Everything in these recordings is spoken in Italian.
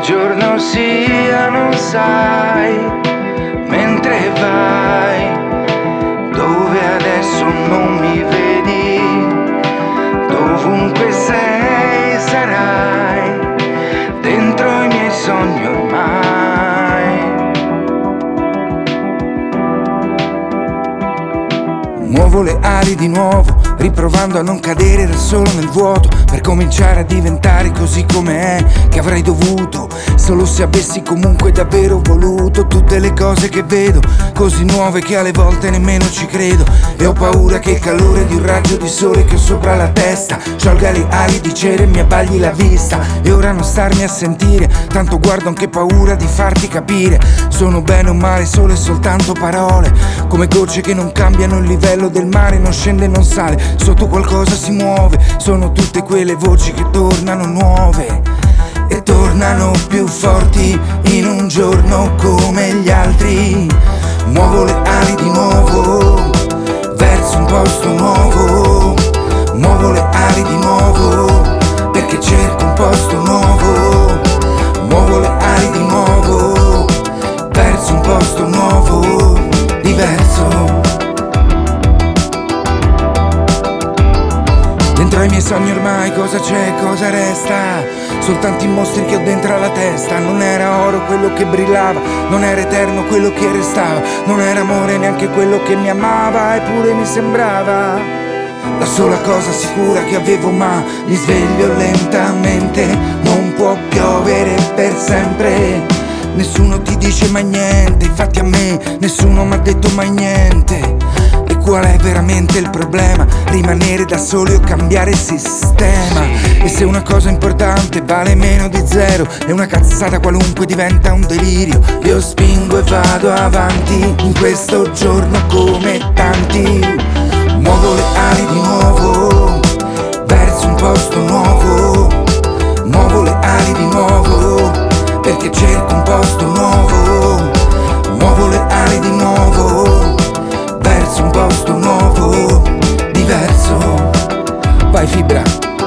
giorno sia non sai, mentre vai dove adesso non mi vedi, dovunque sei sarai, dentro i miei sogni ormai. Muovo le ali di nuovo, riprovando a non cadere da solo nel vuoto, per cominciare a diventare così come è, che avrei dovuto, solo se avessi comunque davvero voluto. Tutte le cose che vedo, così nuove che alle volte nemmeno ci credo, e ho paura che il calore di un raggio di sole che ho sopra la testa sciolga le ali di cera e mi abbagli la vista. E ora non starmi a sentire, tanto guardo anche paura di farti capire. Sono bene o male solo e soltanto parole, come gocce che non cambiano il livello del mare, non scende e non sale, sotto qualcosa si muove. Sono tutte quelle voci che tornano nuove e tornano più forti in un giorno come gli altri. Muovo le ali di nuovo verso un posto nuovo, muovo le ali di nuovo perché cerco un posto nuovo, muovo le ali di nuovo verso un posto nuovo, diverso. Dentro ai miei sogni ormai cosa c'è, cosa resta? Soltanto i mostri che ho dentro alla testa. Non era oro quello che brillava, non era eterno quello che restava, non era amore neanche quello che mi amava, eppure mi sembrava la sola cosa sicura che avevo. Ma mi sveglio lentamente, non può piovere per sempre. Nessuno ti dice mai niente, infatti a me nessuno m'ha detto mai niente. E qual è veramente il problema? Rimanere da soli o cambiare sistema? E se una cosa importante vale meno di zero e una cazzata qualunque diventa un delirio, io spingo e vado avanti in questo giorno come tanti. Muovo le ali di nuovo verso un posto nuovo, muovo le ali di nuovo perché cerco un posto nuovo, muovo le ali di nuovo verso un posto nuovo, diverso. Vai Fibra.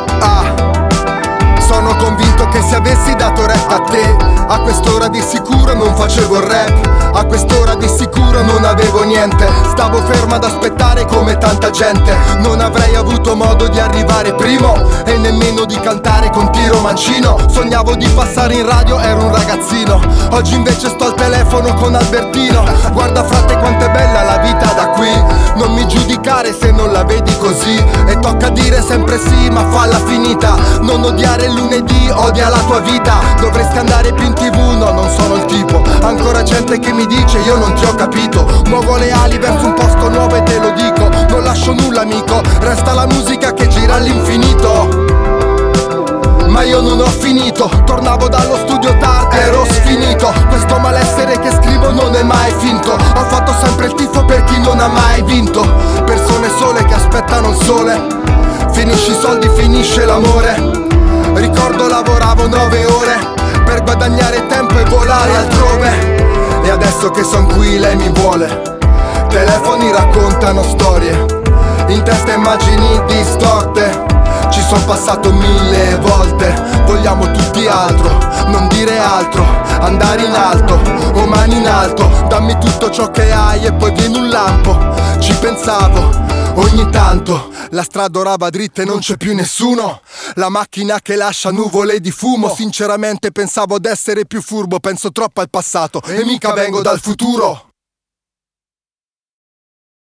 Sono convinto che se avessi dato retta a te, a quest'ora di sicuro non facevo il rap, a quest'ora di sicuro non avevo niente. Stavo fermo ad aspettare come tanta gente, non avrei avuto modo di arrivare primo e nemmeno di cantare con tiro mancino. Sognavo di passare in radio, ero un ragazzino, oggi invece sto al telefono con Albertino. Guarda frate quanto è bella la vita da qui, non mi giudicare se non la vedi così, e tocca dire sempre sì ma falla finita. Non odiare il lunedì, odia la tua vita, dovresti andare più in TV, no non sono il tipo. Ancora gente che mi dice io non ti ho capito, muovo le ali verso un posto nuovo e te lo dico, non lascio nulla amico, resta la musica che gira all'infinito. Ma io non ho finito, tornavo dallo studio tardi, ero sfinito. Questo malessere che scrivo non è mai finto, ho fatto sempre il tifo per chi non ha mai vinto. Persone sole che aspettano il sole, finisci i soldi, finisce l'amore. Ricordo lavoravo 9 ore per guadagnare tempo e volare altrove, e adesso che son qui lei mi vuole. Telefoni raccontano storie, in testa immagini distorte. Ci son passato 1000 volte, vogliamo tutti altro, non dire altro, andare in alto, o mani in alto. Dammi tutto ciò che hai e poi viene un lampo. Ci pensavo ogni tanto, la strada ora va dritta e non c'è più nessuno, la macchina che lascia nuvole di fumo. Sinceramente pensavo d'essere più furbo, penso troppo al passato e mica vengo dal futuro.